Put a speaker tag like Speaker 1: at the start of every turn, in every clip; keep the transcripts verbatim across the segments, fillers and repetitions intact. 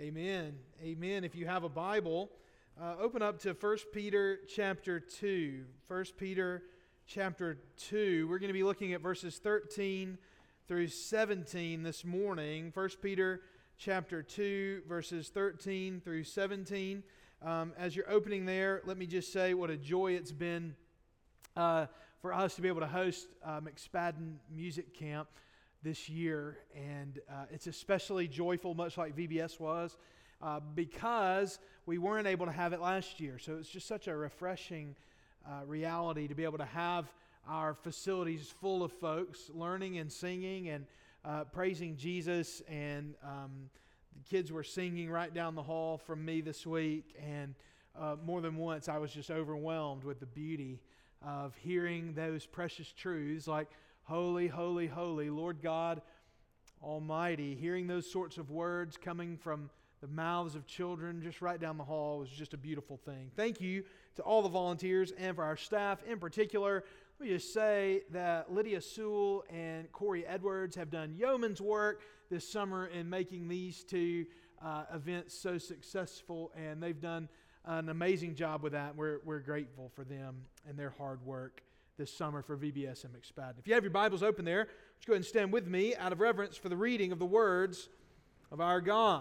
Speaker 1: Amen. Amen. If you have a Bible, uh, open up to First Peter chapter two. First Peter chapter two. We're going to be looking at verses thirteen through seventeen this morning. First Peter chapter two, verses thirteen through seventeen. Um, as you're opening there, let me just say what a joy it's been uh, for us to be able to host uh, McSpadden Music Camp this year, and uh, it's especially joyful, much like V B S was, uh, because we weren't able to have it last year. So it's just such a refreshing uh, reality to be able to have our facilities full of folks learning and singing and uh, praising Jesus. And um, the kids were singing right down the hall from me this week, and uh, more than once I was just overwhelmed with the beauty of hearing those precious truths like holy, holy, holy, Lord God Almighty. Hearing those sorts of words coming from the mouths of children just right down the hall was just a beautiful thing. Thank you to all the volunteers and for our staff in particular. Let me just say that Lydia Sewell and Corey Edwards have done yeoman's work this summer in making these two uh, events so successful, and they've done an amazing job with that. We're, we're grateful for them and their hard work this summer for V B S and McSpadden. If you have your Bibles open there, let's go ahead and stand with me out of reverence for the reading of the words of our God.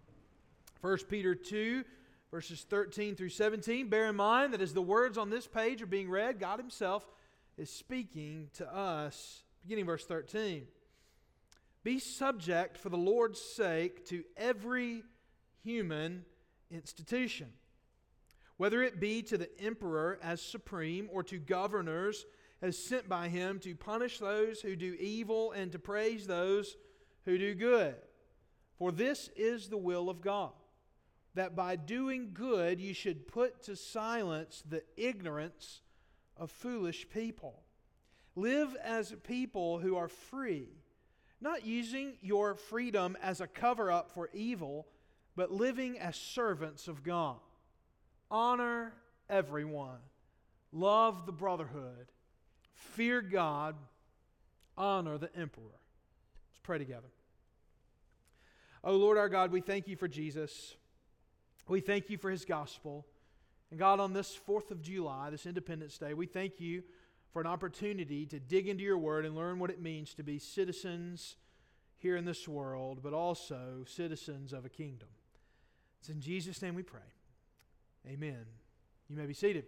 Speaker 1: First Peter two, verses thirteen through seventeen. Bear in mind that as the words on this page are being read, God Himself is speaking to us. Beginning verse thirteen. Be subject for the Lord's sake to every human institution, whether it be to the emperor as supreme or to governors as sent by him to punish those who do evil and to praise those who do good. For this is the will of God, that by doing good you should put to silence the ignorance of foolish people. Live as people who are free, not using your freedom as a cover-up for evil, but living as servants of God. Honor everyone. Love the brotherhood. Fear God. Honor the emperor. Let's pray together. Oh Lord our God, we thank You for Jesus. We thank You for His gospel. And God, on this fourth of July, this Independence Day, we thank You for an opportunity to dig into Your Word and learn what it means to be citizens here in this world, but also citizens of a kingdom. It's in Jesus' name we pray. Amen. You may be seated.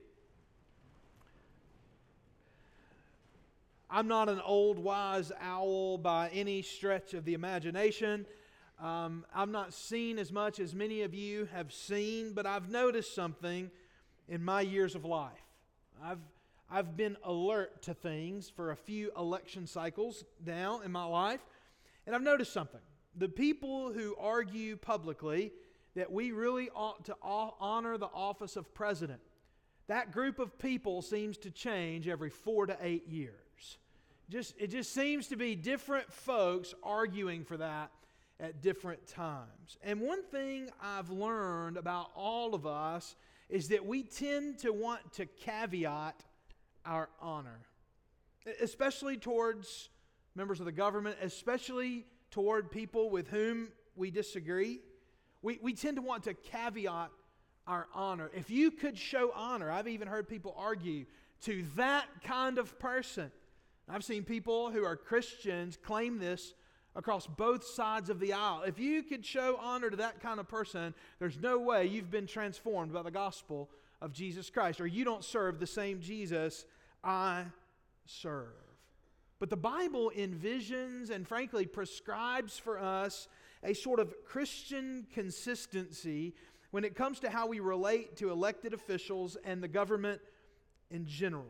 Speaker 1: I'm not an old wise owl by any stretch of the imagination. Um, I've not seen as much as many of you have seen, but I've noticed something in my years of life. I've I've been alert to things for a few election cycles now in my life, and I've noticed something. The people who argue publicly that we really ought to honor the office of president, that group of people seems to change every four to eight years. Just, it just seems to be different folks arguing for that at different times. And one thing I've learned about all of us is that we tend to want to caveat our honor, especially towards members of the government, especially toward people with whom we disagree. We, we tend to want to caveat our honor. If you could show honor, I've even heard people argue, to that kind of person. I've seen people who are Christians claim this across both sides of the aisle. If you could show honor to that kind of person, there's no way you've been transformed by the gospel of Jesus Christ, or you don't serve the same Jesus I serve. But the Bible envisions and frankly prescribes for us a sort of Christian consistency when it comes to how we relate to elected officials and the government in general.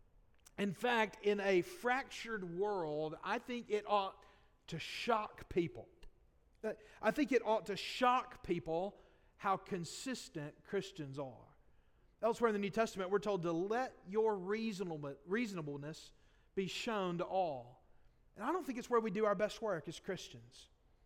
Speaker 1: In fact, in a fractured world, I think it ought to shock people. I think it ought to shock people how consistent Christians are. Elsewhere in the New Testament, we're told to let your reasonable, reasonableness be shown to all. And I don't think it's where we do our best work as Christians.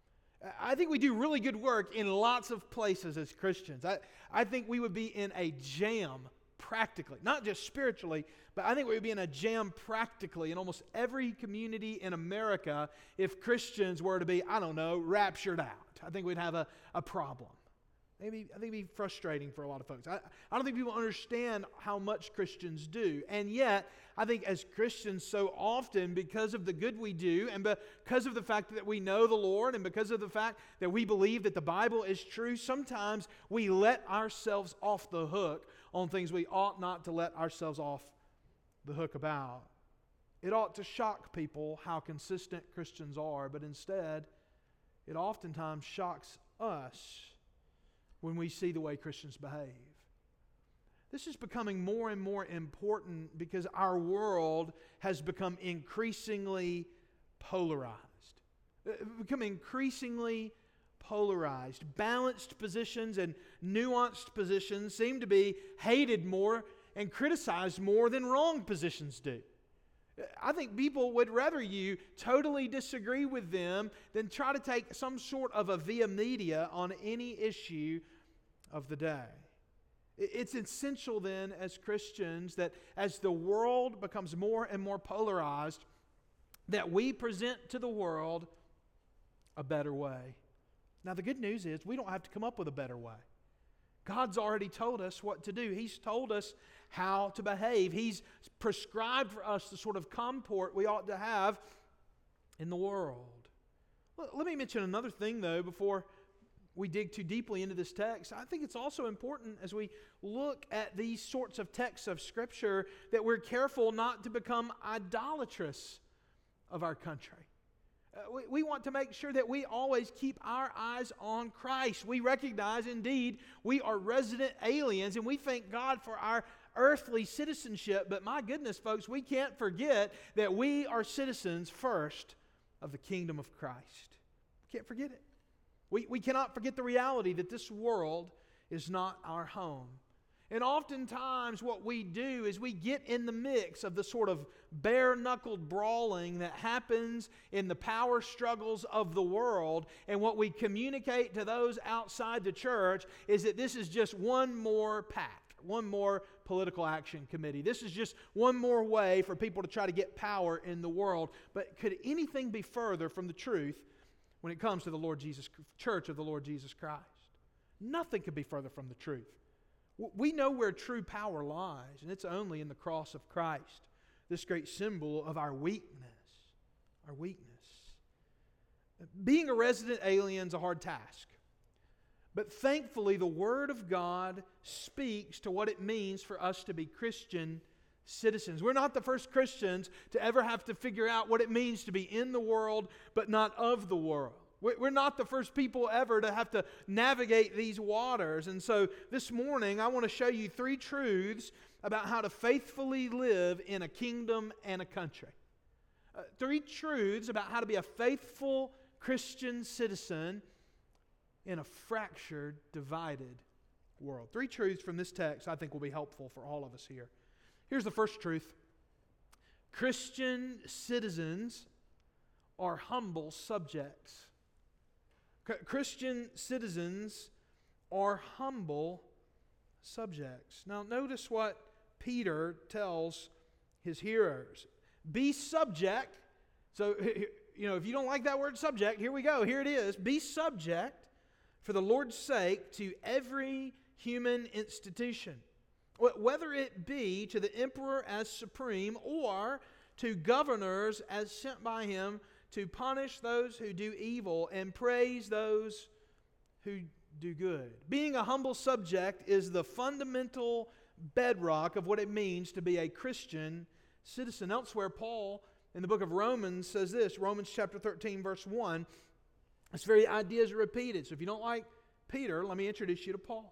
Speaker 1: I think we do really good work in lots of places as Christians. I, I think we would be in a jam practically, not just spiritually, but I think we would be in a jam practically in almost every community in America if Christians were to be, I don't know, raptured out. I think we'd have a, a problem. Maybe, I think it'd be frustrating for a lot of folks. I, I don't think people understand how much Christians do. And yet, I think as Christians so often, because of the good we do, and because of the fact that we know the Lord, and because of the fact that we believe that the Bible is true, sometimes we let ourselves off the hook on things we ought not to let ourselves off the hook about. It ought to shock people how consistent Christians are, but instead, it oftentimes shocks us when we see the way Christians behave. This is becoming more and more important because our world has become increasingly polarized. Become increasingly polarized. Balanced positions and nuanced positions seem to be hated more and criticized more than wrong positions do. I think people would rather you totally disagree with them than try to take some sort of a via media on any issue of the day. It's essential then as Christians that as the world becomes more and more polarized, that we present to the world a better way. Now the good news is we don't have to come up with a better way. God's already told us what to do. He's told us how to behave. He's prescribed for us the sort of comport we ought to have in the world. Let me mention another thing, though, before we dig too deeply into this text. I think it's also important as we look at these sorts of texts of Scripture that we're careful not to become idolatrous of our country. Uh, we, we want to make sure that we always keep our eyes on Christ. We recognize, indeed, we are resident aliens, and we thank God for our earthly citizenship. But my goodness, folks, we can't forget that we are citizens first of the kingdom of Christ. We can't forget it. We, we cannot forget the reality that this world is not our home. And oftentimes what we do is we get in the mix of the sort of bare-knuckled brawling that happens in the power struggles of the world, and what we communicate to those outside the church is that this is just one more PAC, one more political action committee. This is just one more way for people to try to get power in the world. But could anything be further from the truth when it comes to the Lord Jesus, Church of the Lord Jesus Christ? Nothing could be further from the truth. We know where true power lies, and it's only in the cross of Christ, this great symbol of our weakness. Our weakness. Being a resident alien is a hard task. But thankfully, the Word of God speaks to what it means for us to be Christian citizens. We're not the first Christians to ever have to figure out what it means to be in the world, but not of the world. We're not the first people ever to have to navigate these waters. And so this morning, I want to show you three truths about how to faithfully live in a kingdom and a country. Uh, three truths about how to be a faithful Christian citizen in a fractured, divided world. Three truths from this text I think will be helpful for all of us here. Here's the first truth. Christian citizens are humble subjects. Christian citizens are humble subjects. Now notice what Peter tells his hearers. Be subject. So, you know, if you don't like that word subject, here we go. Here it is. Be subject for the Lord's sake to every human institution, whether it be to the emperor as supreme or to governors as sent by him to punish those who do evil and praise those who do good. Being a humble subject is the fundamental bedrock of what it means to be a Christian citizen. Elsewhere, Paul, in the book of Romans, says this, Romans chapter thirteen, verse one, this very idea is repeated. So if you don't like Peter, let me introduce you to Paul.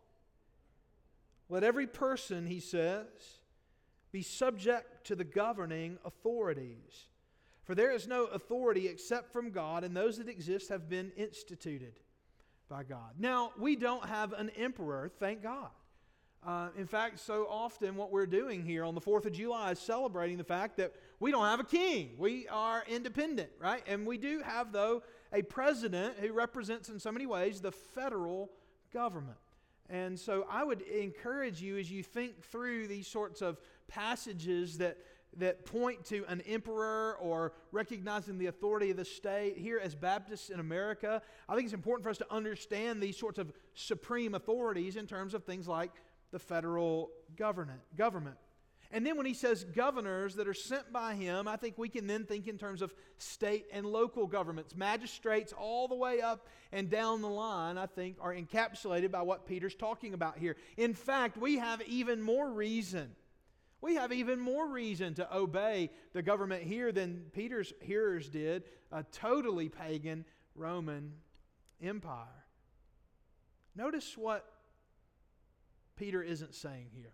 Speaker 1: Let every person, he says, be subject to the governing authorities. For there is no authority except from God, and those that exist have been instituted by God. Now, we don't have an emperor, thank God. Uh, in fact, so often what we're doing here on the fourth of July is celebrating the fact that we don't have a king. We are independent, right? And we do have, though, a president who represents in so many ways the federal government. And so I would encourage you as you think through these sorts of passages that that point to an emperor or recognizing the authority of the state. Here as Baptists in America, I think it's important for us to understand these sorts of supreme authorities in terms of things like the federal government. government. And then when he says governors that are sent by him, I think we can then think in terms of state and local governments. Magistrates all the way up and down the line, I think, are encapsulated by what Peter's talking about here. In fact, we have even more reason. We have even more reason to obey the government here than Peter's hearers did, a totally pagan Roman Empire. Notice what Peter isn't saying here.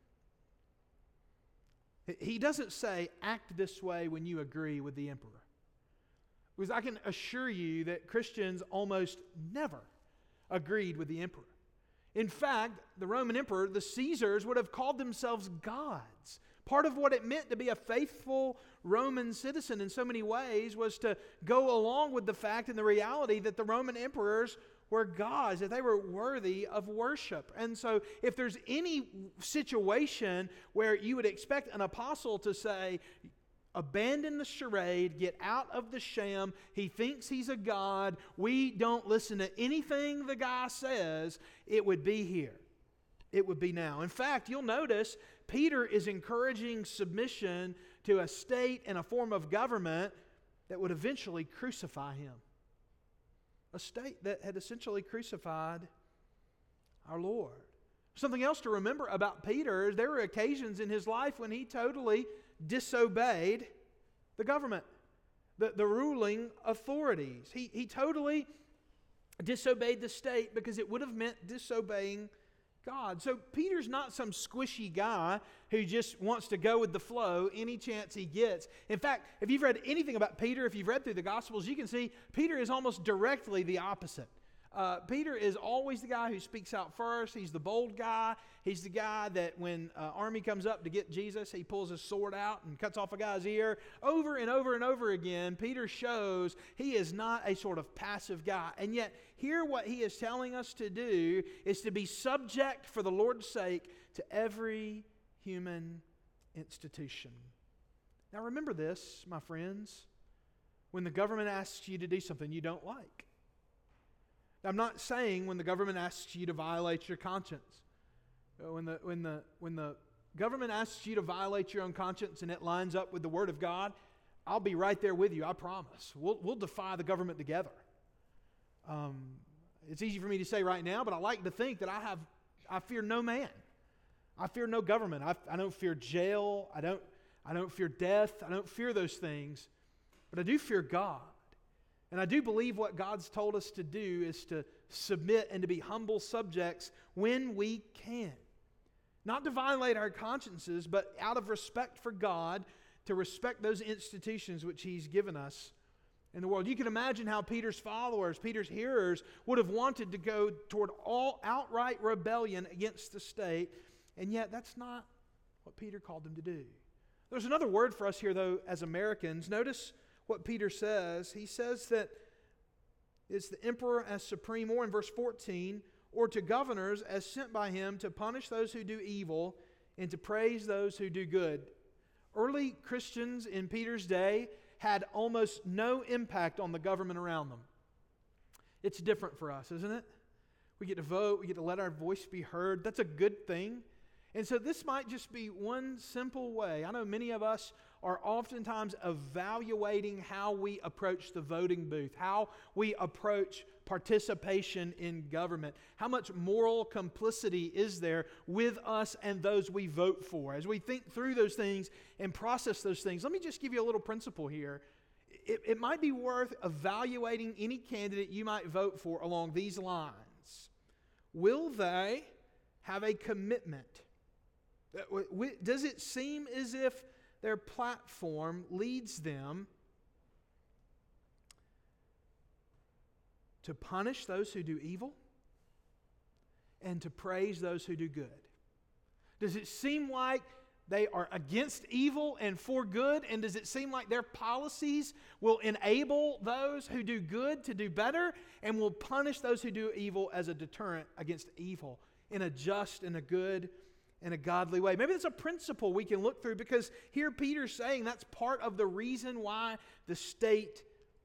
Speaker 1: He doesn't say, act this way when you agree with the emperor. Because I can assure you that Christians almost never agreed with the emperor. In fact, the Roman emperor, the Caesars, would have called themselves gods. Part of what it meant to be a faithful Roman citizen in so many ways was to go along with the fact and the reality that the Roman emperors were gods, that they were worthy of worship. And so if there's any situation where you would expect an apostle to say, abandon the charade, get out of the sham, he thinks he's a god, we don't listen to anything the guy says, it would be here. It would be now. In fact, you'll notice Peter is encouraging submission to a state and a form of government that would eventually crucify him. A state that had essentially crucified our Lord. Something else to remember about Peter is there were occasions in his life when he totally disobeyed the government, the, the ruling authorities. He, he totally disobeyed the state because it would have meant disobeying God. So Peter's not some squishy guy who just wants to go with the flow any chance he gets. In fact, if you've read anything about Peter, if you've read through the Gospels, you can see Peter is almost directly the opposite. Uh, Peter is always the guy who speaks out first. He's the bold guy. He's the guy that when an uh, army comes up to get Jesus, he pulls his sword out and cuts off a guy's ear. Over and over and over again, Peter shows he is not a sort of passive guy. And yet, here what he is telling us to do is to be subject for the Lord's sake to every human institution. Now remember this, my friends, when the government asks you to do something you don't like. I'm not saying when the government asks you to violate your conscience. When the, when the, when the government asks you to violate your own conscience and it lines up with the Word of God, I'll be right there with you, I promise. We'll, we'll defy the government together. Um, it's easy for me to say right now, but I like to think that I have, I fear no man. I fear no government. I, I don't fear jail. I don't, I don't fear death. I don't fear those things. But I do fear God. And I do believe what God's told us to do is to submit and to be humble subjects when we can. Not to violate our consciences, but out of respect for God, to respect those institutions which He's given us in the world. You can imagine how Peter's followers, Peter's hearers, would have wanted to go toward all outright rebellion against the state, and yet that's not what Peter called them to do. There's another word for us here, though, as Americans. Notice what Peter says. He says that it's the emperor as supreme, or in verse fourteen, or to governors as sent by him to punish those who do evil and to praise those who do good. Early Christians in Peter's day had almost no impact on the government around them. It's different for us, isn't it? We get to vote, we get to let our voice be heard. That's a good thing. And so this might just be one simple way. I know many of us are oftentimes evaluating how we approach the voting booth, how we approach participation in government. How much moral complicity is there with us and those we vote for? As we think through those things and process those things, let me just give you a little principle here. It, it might be worth evaluating any candidate you might vote for along these lines. Will they have a commitment? Does it seem as if their platform leads them to punish those who do evil and to praise those who do good? Does it seem like they are against evil and for good? And does it seem like their policies will enable those who do good to do better and will punish those who do evil as a deterrent against evil in a just and a good in a godly way. Maybe that's a principle we can look through, because here Peter's saying that's part of the reason why the state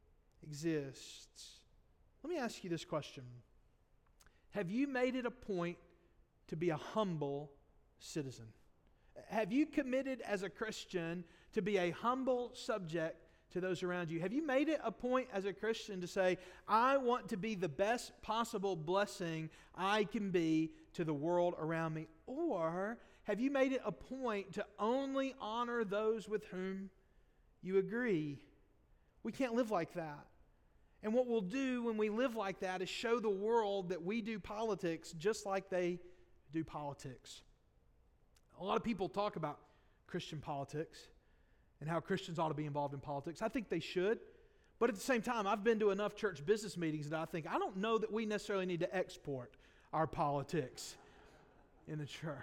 Speaker 1: exists. Let me ask you this question. Have you made it a point to be a humble citizen? Have you committed as a Christian to be a humble subject to those around you? Have you made it a point as a Christian to say, I want to be the best possible blessing I can be to the world around me? Or have you made it a point to only honor those with whom you agree? We can't live like that. And what we'll do when we live like that is show the world that we do politics just like they do politics. A lot of people talk about Christian politics and how Christians ought to be involved in politics. I think they should. But at the same time, I've been to enough church business meetings that I think, I don't know that we necessarily need to export our politics in the church.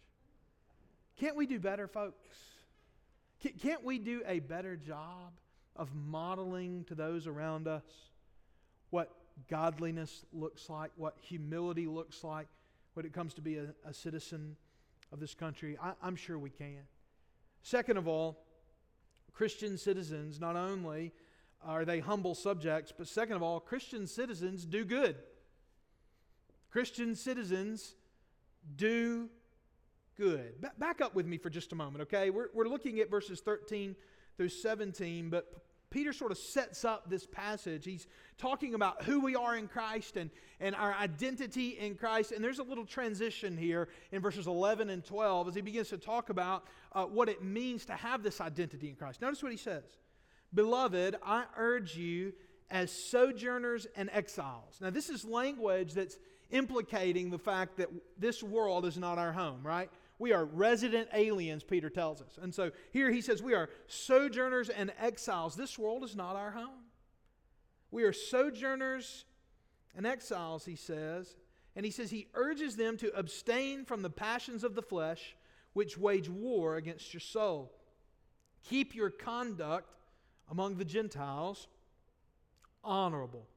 Speaker 1: Can't we do better, folks? Can't we do a better job of modeling to those around us what godliness looks like, what humility looks like when it comes to be a, a citizen of this country? I, I'm sure we can. Second of all, Christian citizens, not only are they humble subjects, but second of all, Christian citizens do good. Christian citizens do good. Ba- back up with me for just a moment, okay? We're, we're looking at verses thirteen through seventeen, but Peter sort of sets up this passage. He's talking about who we are in Christ and, and our identity in Christ. And there's a little transition here in verses eleven and twelve as he begins to talk about uh, what it means to have this identity in Christ. Notice what he says. Beloved, I urge you as sojourners and exiles. Now this is language that's implicating the fact that this world is not our home, right? We are resident aliens, Peter tells us. And so here he says we are sojourners and exiles. This world is not our home. We are sojourners and exiles, he says. And he says he urges them to abstain from the passions of the flesh, which wage war against your soul. Keep your conduct among the Gentiles honorable,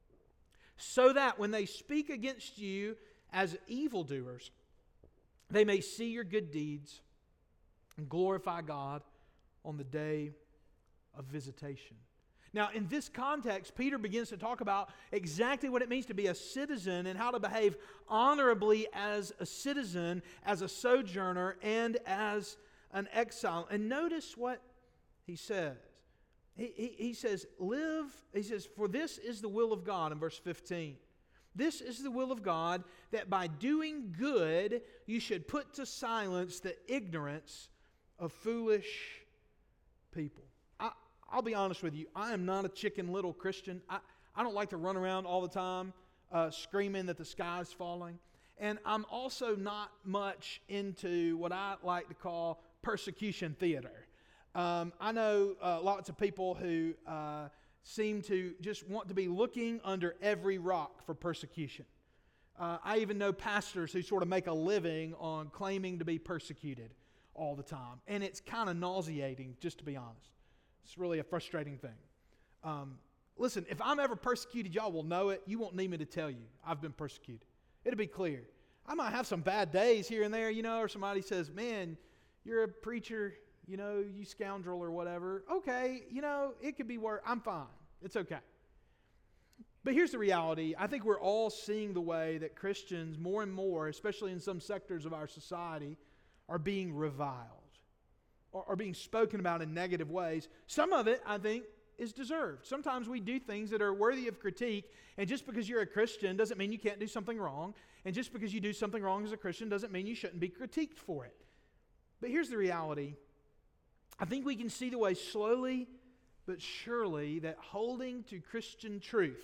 Speaker 1: so that when they speak against you as evildoers, they may see your good deeds and glorify God on the day of visitation. Now, in this context, Peter begins to talk about exactly what it means to be a citizen and how to behave honorably as a citizen, as a sojourner, and as an exile. And notice what he says. He, he, he says, live, he says, for this is the will of God in verse fifteen. This is the will of God, that by doing good you should put to silence the ignorance of foolish people. I, I'll be honest with you, I am not a chicken little Christian. I, I don't like to run around all the time uh, screaming that the sky is falling. And I'm also not much into what I like to call persecution theater. Um, I know uh, lots of people who uh, seem to just want to be looking under every rock for persecution. Uh, I even know pastors who sort of make a living on claiming to be persecuted all the time. And it's kind of nauseating, just to be honest. It's really a frustrating thing. Um, listen, if I'm ever persecuted, y'all will know it. You won't need me to tell you I've been persecuted. It'll be clear. I might have some bad days here and there, you know, or somebody says, man, you're a preacher, you know, you scoundrel or whatever. Okay, you know, it could be worse. I'm fine. It's okay. But here's the reality. I think we're all seeing the way that Christians, more and more, especially in some sectors of our society, are being reviled or are being spoken about in negative ways. Some of it, I think, is deserved. Sometimes we do things that are worthy of critique, and just because you're a Christian doesn't mean you can't do something wrong. And just because you do something wrong as a Christian doesn't mean you shouldn't be critiqued for it. But here's the reality. I think we can see the way slowly but surely that holding to Christian truth,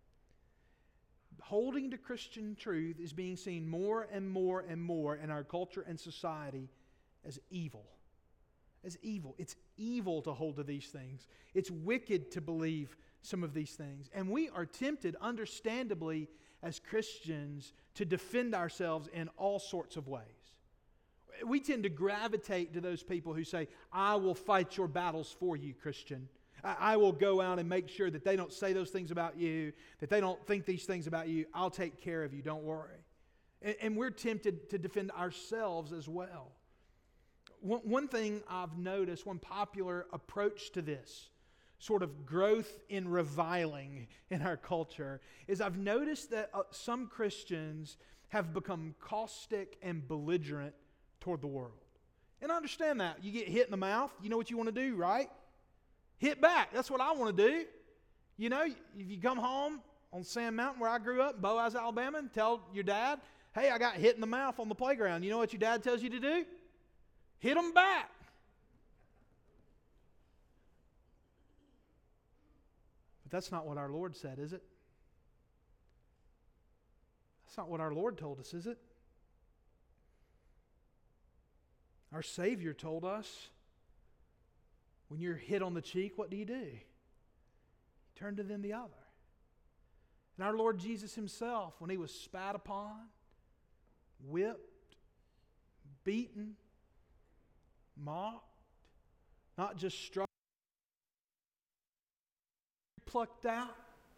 Speaker 1: holding to Christian truth is being seen more and more and more in our culture and society as evil. As evil. It's evil to hold to these things. It's wicked to believe some of these things. And we are tempted, understandably, as Christians, to defend ourselves in all sorts of ways. We tend to gravitate to those people who say, I will fight your battles for you, Christian. I will go out and make sure that they don't say those things about you, that they don't think these things about you. I'll take care of you, don't worry. And, and we're tempted to defend ourselves as well. One, one thing I've noticed, one popular approach to this sort of growth in reviling in our culture, is I've noticed that uh, some Christians have become caustic and belligerent toward the world. And I understand that. You get hit in the mouth, you know what you want to do, right? Hit back. That's what I want to do. You know, if you come home on Sand Mountain where I grew up, in Boaz, Alabama, and tell your dad, hey, I got hit in the mouth on the playground. You know what your dad tells you to do? Hit them back. But that's not what our Lord said, is it? That's not what our Lord told us, is it? Our Savior told us, when you're hit on the cheek, what do you do? You turn to them the other. And our Lord Jesus Himself, when He was spat upon, whipped, beaten, mocked, not just struck, plucked out,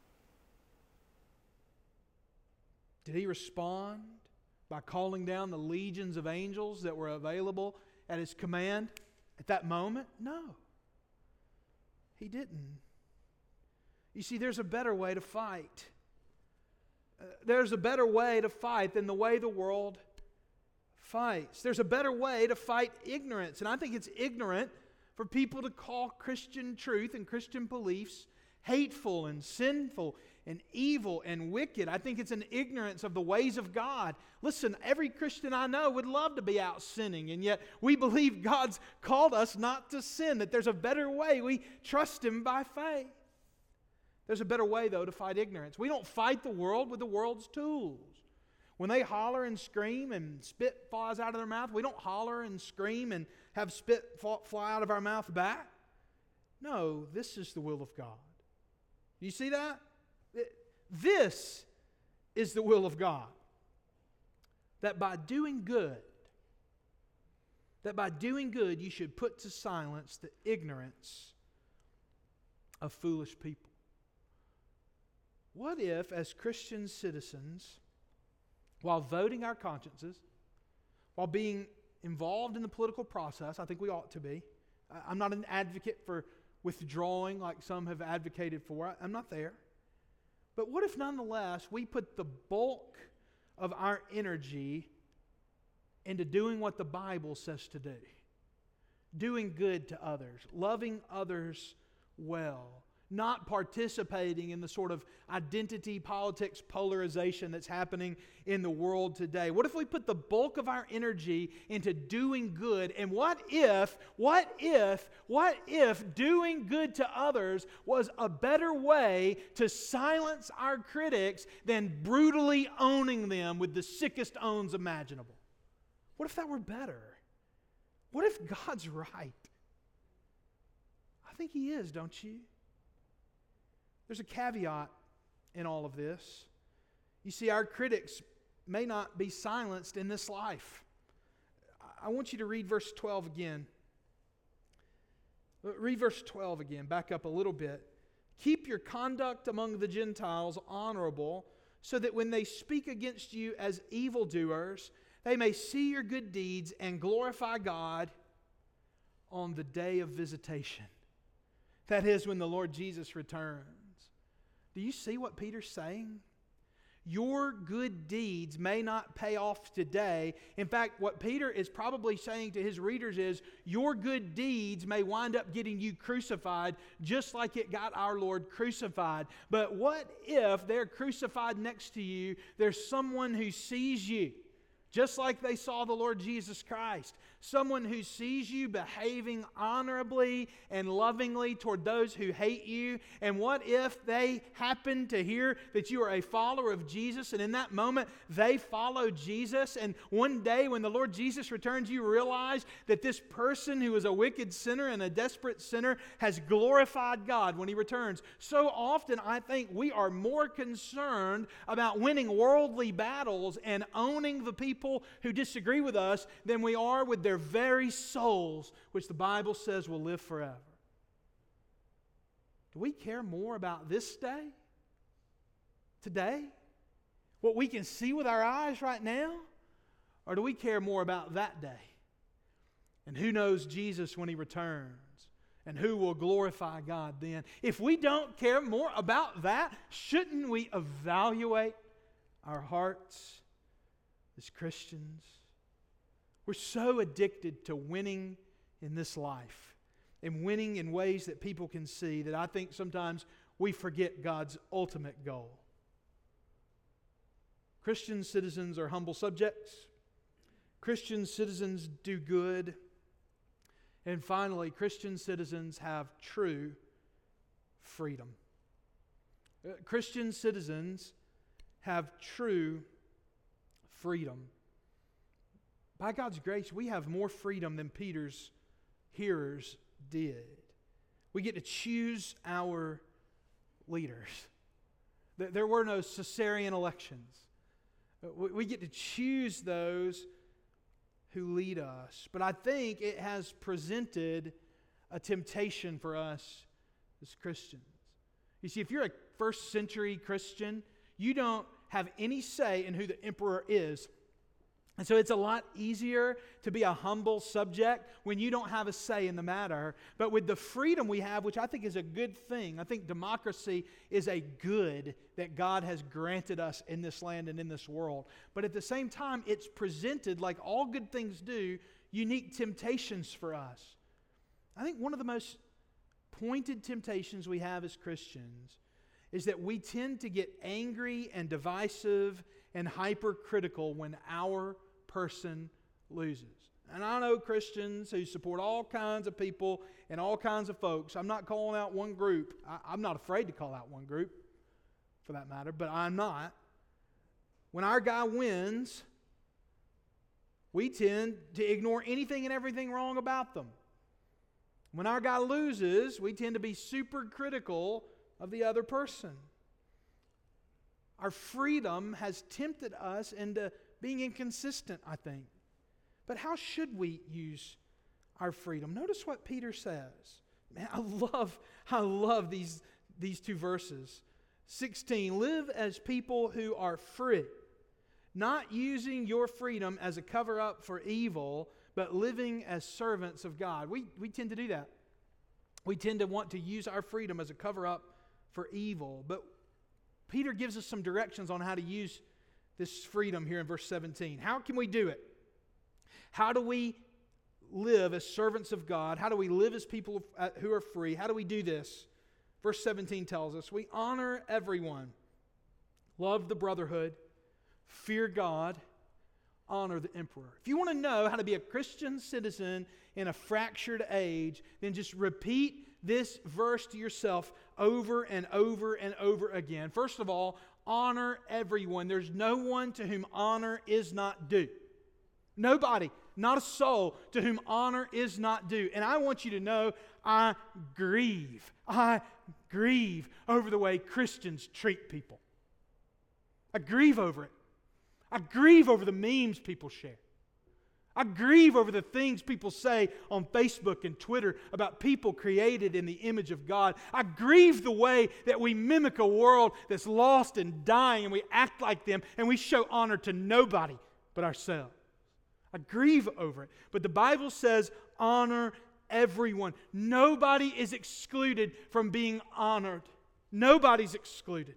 Speaker 1: did He respond by calling down the legions of angels that were available at His command at that moment? No. He didn't. You see, there's a better way to fight. Uh, there's a better way to fight than the way the world fights. There's a better way to fight ignorance. And I think it's ignorant for people to call Christian truth and Christian beliefs hateful and sinful and evil and wicked. I think it's an ignorance of the ways of God. Listen, every Christian I know would love to be out sinning, and yet we believe God's called us not to sin, that there's a better way. We trust Him by faith. There's a better way, though, to fight ignorance. We don't fight the world with the world's tools. When they holler and scream and spit flies out of their mouth, we don't holler and scream and have spit fly out of our mouth back. No, this is the will of God. Do you see that? This is the will of God. That by doing good, that by doing good you should put to silence the ignorance of foolish people. What if, as Christian citizens, while voting our consciences, while being involved in the political process, I think we ought to be. I'm not an advocate for withdrawing like some have advocated for. I'm not there. But what if nonetheless we put the bulk of our energy into doing what the Bible says to do? Doing good to others, loving others well, not participating in the sort of identity politics polarization that's happening in the world today. What if we put the bulk of our energy into doing good? And what if, what if, what if doing good to others was a better way to silence our critics than brutally owning them with the sickest owns imaginable? What if that were better? What if God's right? I think He is, don't you? There's a caveat in all of this. You see, our critics may not be silenced in this life. I want you to read verse twelve again. Read verse twelve again. Back up a little bit. Keep your conduct among the Gentiles honorable, so that when they speak against you as evildoers, they may see your good deeds and glorify God on the day of visitation. That is, when the Lord Jesus returns. Do you see what Peter's saying? Your good deeds may not pay off today. In fact, what Peter is probably saying to his readers is, your good deeds may wind up getting you crucified just like it got our Lord crucified. But what if they're crucified next to you, there's someone who sees you, just like they saw the Lord Jesus Christ. Someone who sees you behaving honorably and lovingly toward those who hate you. And what if they happen to hear that you are a follower of Jesus, and in that moment they follow Jesus, and one day when the Lord Jesus returns, you realize that this person who is a wicked sinner and a desperate sinner has glorified God when He returns. So often I think we are more concerned about winning worldly battles and owning the people who disagree with us than we are with their very souls, which the Bible says will live forever. Do we care more about this day? Today? What we can see with our eyes right now? Or do we care more about that day? And who knows Jesus when He returns? And who will glorify God then? If we don't care more about that, shouldn't we evaluate our hearts as Christians? We're so addicted to winning in this life and winning in ways that people can see that I think sometimes we forget God's ultimate goal. Christian citizens are humble subjects. Christian citizens do good. And finally, Christian citizens have true freedom. Uh, Christian citizens have true freedom. By God's grace, we have more freedom than Peter's hearers did. We get to choose our leaders. There were no Caesarean elections. We get to choose those who lead us. But I think it has presented a temptation for us as Christians. You see, if you're a first century Christian, you don't have any say in who the emperor is. And so it's a lot easier to be a humble subject when you don't have a say in the matter. But with the freedom we have, which I think is a good thing, I think democracy is a good that God has granted us in this land and in this world. But at the same time, it's presented, like all good things do, unique temptations for us. I think one of the most pointed temptations we have as Christians is that we tend to get angry and divisive and hypercritical when our person loses. And I know Christians who support all kinds of people and all kinds of folks. I'm not calling out one group. I, I'm not afraid to call out one group, for that matter, but I'm not. When our guy wins, we tend to ignore anything and everything wrong about them. When our guy loses, we tend to be super critical of the other person. Our freedom has tempted us into being inconsistent, I think. But how should we use our freedom? Notice what Peter says. Man, I love, I love these, these two verses. sixteen, live as people who are free, not using your freedom as a cover-up for evil, but living as servants of God. We, we tend to do that. We tend to want to use our freedom as a cover-up for evil. But Peter gives us some directions on how to use this freedom here in verse seventeen. How can we do it? How do we live as servants of God? How do we live as people who are free? How do we do this? Verse seventeen tells us, we honor everyone, love the brotherhood, fear God, honor the emperor. If you want to know how to be a Christian citizen in a fractured age, then just repeat this verse to yourself over and over and over again. First of all, honor everyone. There's no one to whom honor is not due. Nobody, not a soul to whom honor is not due. And I want you to know, I grieve. I grieve over the way Christians treat people. I grieve over it. I grieve over the memes people share. I grieve over the things people say on Facebook and Twitter about people created in the image of God. I grieve the way that we mimic a world that's lost and dying, and we act like them, and we show honor to nobody but ourselves. I grieve over it. But the Bible says honor everyone. Nobody is excluded from being honored. Nobody's excluded.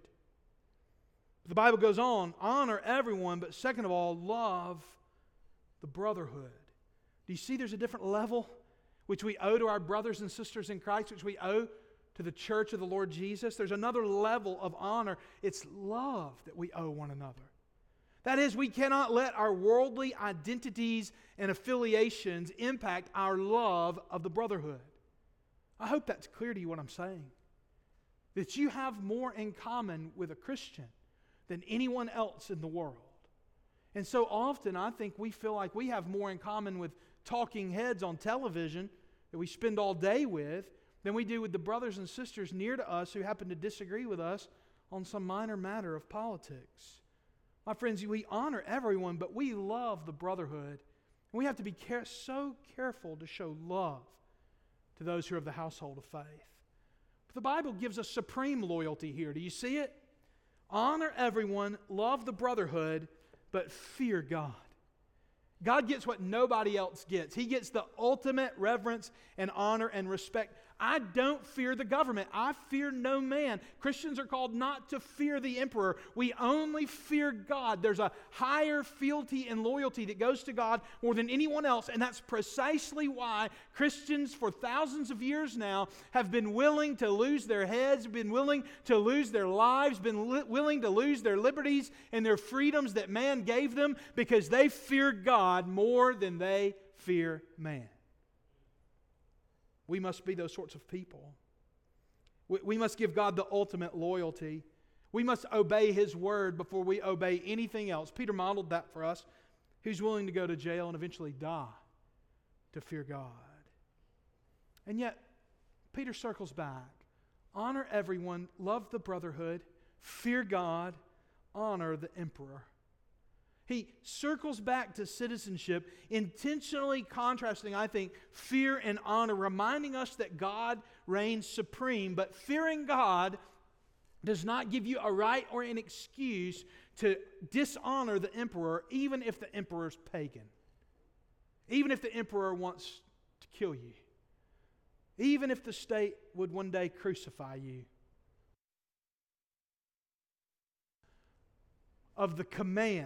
Speaker 1: The Bible goes on, honor everyone, but second of all, love the brotherhood. Do you see there's a different level which we owe to our brothers and sisters in Christ, which we owe to the church of the Lord Jesus? There's another level of honor. It's love that we owe one another. That is, we cannot let our worldly identities and affiliations impact our love of the brotherhood. I hope that's clear to you what I'm saying. That you have more in common with a Christian than anyone else in the world. And so often I think we feel like we have more in common with talking heads on television that we spend all day with than we do with the brothers and sisters near to us who happen to disagree with us on some minor matter of politics. My friends, we honor everyone, but we love the brotherhood. And we have to be care- so careful to show love to those who are of the household of faith. But the Bible gives us supreme loyalty here. Do you see it? Honor everyone, love the brotherhood, but fear God. God gets what nobody else gets. He gets the ultimate reverence and honor and respect. I don't fear the government. I fear no man. Christians are called not to fear the emperor. We only fear God. There's a higher fealty and loyalty that goes to God more than anyone else, and that's precisely why Christians for thousands of years now have been willing to lose their heads, been willing to lose their lives, been li- willing to lose their liberties and their freedoms that man gave them because they fear God more than they fear man. We must be those sorts of people. We, we must give God the ultimate loyalty. We must obey His word before we obey anything else. Peter modeled that for us. Who's willing to go to jail and eventually die to fear God? And yet, Peter circles back. Honor everyone, love the brotherhood, fear God, honor the emperor. He circles back to citizenship, intentionally contrasting, I think, fear and honor, reminding us that God reigns supreme. But fearing God does not give you a right or an excuse to dishonor the emperor, even if the emperor's pagan. Even if the emperor wants to kill you. Even if the state would one day crucify you. Of the command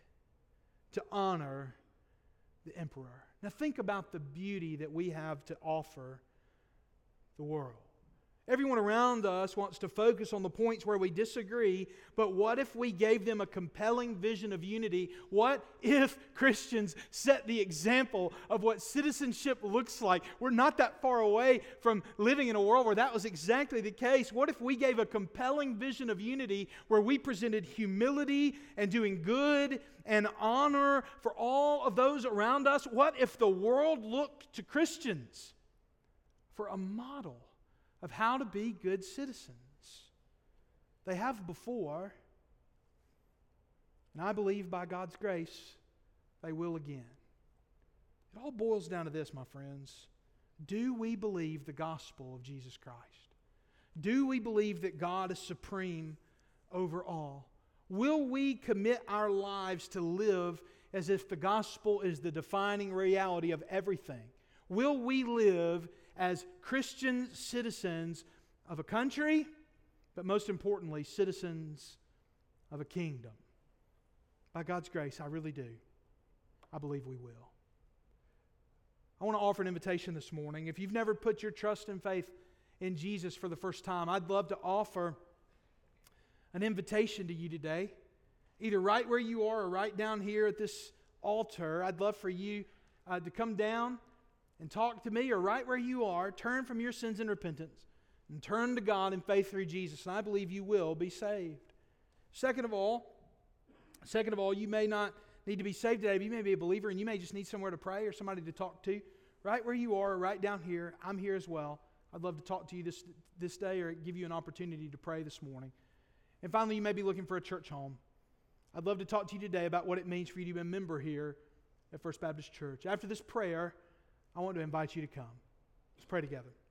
Speaker 1: to honor the emperor. Now think about the beauty that we have to offer the world. Everyone around us wants to focus on the points where we disagree, but what if we gave them a compelling vision of unity? What if Christians set the example of what citizenship looks like? We're not that far away from living in a world where that was exactly the case. What if we gave a compelling vision of unity where we presented humility and doing good and honor for all of those around us? What if the world looked to Christians for a model of how to be good citizens? They have before, and I believe by God's grace, they will again. It all boils down to this, my friends. Do we believe the gospel of Jesus Christ? Do we believe that God is supreme over all? Will we commit our lives to live as if the gospel is the defining reality of everything? Will we live as Christian citizens of a country, but most importantly, citizens of a kingdom? By God's grace, I really do. I believe we will. I want to offer an invitation this morning. If you've never put your trust and faith in Jesus for the first time, I'd love to offer an invitation to you today, either right where you are or right down here at this altar. I'd love for you uh, to come down and talk to me, or right where you are, turn from your sins in repentance and turn to God in faith through Jesus, and I believe you will be saved. Second of all, second of all, you may not need to be saved today, but you may be a believer and you may just need somewhere to pray or somebody to talk to. Right where you are, right down here, I'm here as well. I'd love to talk to you this, this day or give you an opportunity to pray this morning. And finally, you may be looking for a church home. I'd love to talk to you today about what it means for you to be a member here at First Baptist Church. After this prayer, I want to invite you to come. Let's pray together.